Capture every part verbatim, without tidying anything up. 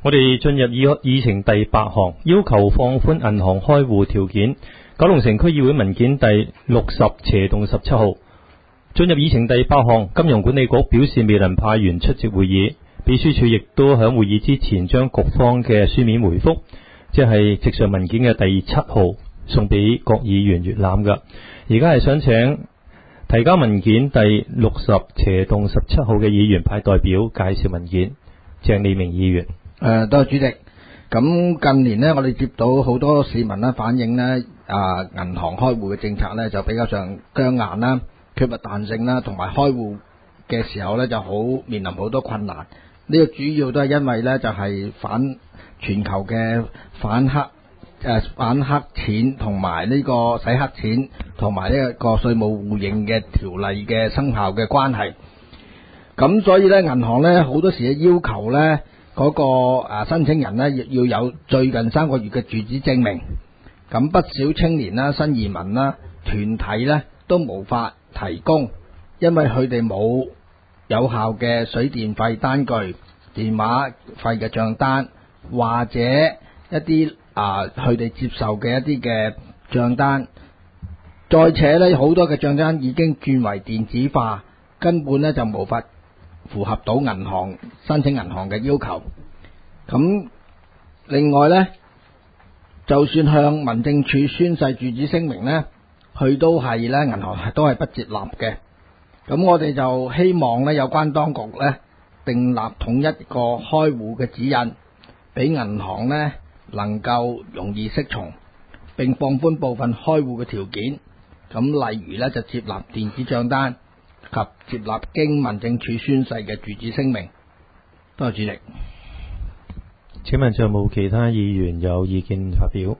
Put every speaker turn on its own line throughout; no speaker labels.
我哋進入議議程第八項，要求放寬銀行開戶條件。九龍城區議會文件第六十斜洞十七號。進入議程第八項，金融管理局表示未能派員出席會議，秘書處亦都喺會議之前將局方嘅書面回覆，即係直上文件嘅第七號，送俾各議員閱覽㗎。而家係想請提交文件第六十斜洞十七號嘅議員派代表介紹文件。鄭利明議員。
誒，多謝主席。咁近年呢，我哋接到好多市民咧反映呢，啊，銀行開戶嘅政策呢就比較上僵硬啦，缺乏彈性啦，同埋開戶嘅時候呢就好面臨好多困難。呢個主要都係因為呢，就係反全球嘅反黑誒反黑錢同埋呢個洗黑錢同埋呢個稅務互認嘅條例嘅生效嘅關係。咁所以呢，銀行呢好多時嘅要求呢。嗰個誒申請人呢，亦要有最近三個月嘅住址證明。咁不少青年啦、新移民啦、團體呢，都無法提供，因為佢哋冇有效嘅水電費單據、電話費嘅帳單，或者一啲啊佢哋接受嘅一啲嘅帳單。再且呢，好多嘅帳單已經轉為電子化，根本呢就無法符合到銀行申請銀行嘅要求。咁另外呢，就算向民政處宣誓住址聲明呢，佢都係呢銀行都係不接納嘅。咁我哋就希望呢有關當局呢訂立統一個開戶嘅指引，俾銀行呢能夠容易適從，並放寬部分開戶嘅條件。咁例如呢就接納電子帳單及接納經民政處宣誓嘅住址聲明。多謝主席。
請問仲有冇其他議員有意見發表？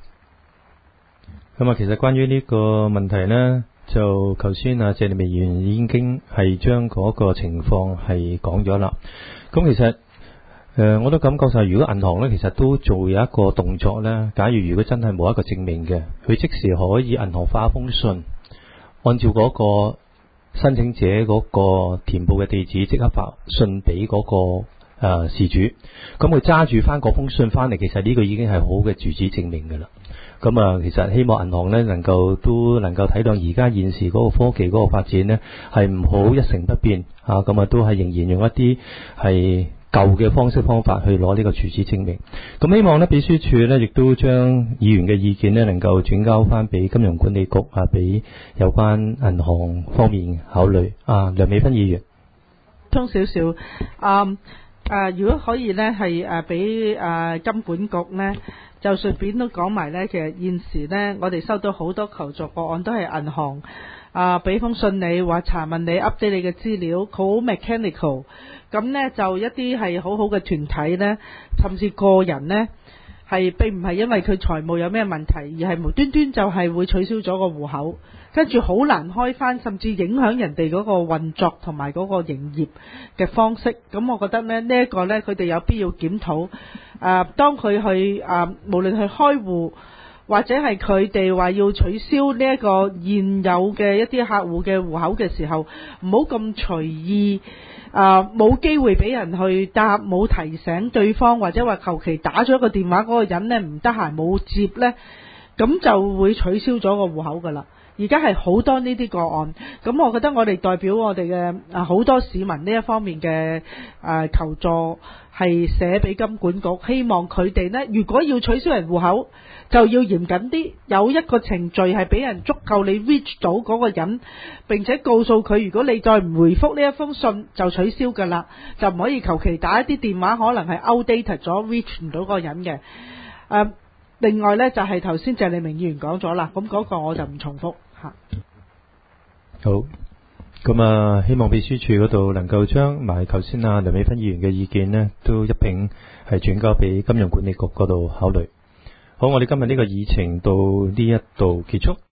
咁啊，其實關於呢個問題呢，就頭先啊謝利明議員已經係將嗰個情況係講咗啦。咁其實誒、呃，我都感覺上，如果銀行呢，其實都做有一個動作呢，假如如果真係冇一個證明嘅，佢即時可以銀行發一封信，按照嗰個申請者嗰個填報嘅地址，即刻發信俾嗰、嗰個。誒、呃，事主，咁佢揸住翻嗰封信翻嚟，其實呢個已經係好嘅住址證明噶啦。咁啊，其實希望銀行呢能夠都能夠睇到而家現時嗰個科技嗰個發展呢，係唔好一成不變啊。咁啊，都係仍然用一啲係舊嘅方式方法去攞呢個住址證明。咁希望呢秘書處呢亦都將議員嘅意見呢能夠轉交翻俾金融管理局啊，俾有關銀行方面考慮。啊，梁美芬議員，
通少少啊。誒、呃，如果可以呢，係誒俾誒金管局呢，就順便都講埋呢。其實現時呢，我哋收到好多求助個案，都係銀行啊，俾、呃、封信你，話查問你 update 你嘅資料，好 mechanical。咁呢，就一啲係好好嘅團體呢，甚至個人呢，係並唔係因為佢財務有咩問題，而係無端端就係會取消咗個戶口，跟住好難開翻，甚至影響人哋嗰個運作同埋嗰個營業嘅方式。咁我覺得呢，呢、這、一個呢，佢哋有必要檢討。誒、呃，當佢去誒、呃，無論去開戶或者係佢哋話要取消呢一個現有嘅一啲客戶嘅戶口嘅時候，唔好咁隨意。誒，冇機會俾人去答，冇提醒對方，或者話求其打咗個電話，嗰個人呢唔得閒冇接呢，咁就會取消咗個戶口噶啦。而家係好多呢啲個案，咁我覺得我哋代表我哋嘅啊好多市民呢一方面嘅誒求助，係寫俾金管局，希望佢哋呢，如果要取消人戶口，就要嚴謹啲，有一個程序係俾人足夠你 reach 到嗰個人，並且告訴佢，如果你再唔回覆呢一封信就取消噶啦，就唔可以求其打一啲電話，可能係 outdated 咗 reach 唔到嗰個人嘅。誒、呃，另外呢，就係頭先謝利明議員講咗啦，咁嗰個我就唔重複吓。
好，咁啊，希望秘書處嗰度能夠將埋頭先啊梁美芬議員嘅意見呢，都一併係轉交俾金融管理局嗰度考慮。好，我哋今日呢個議程到呢一度結束。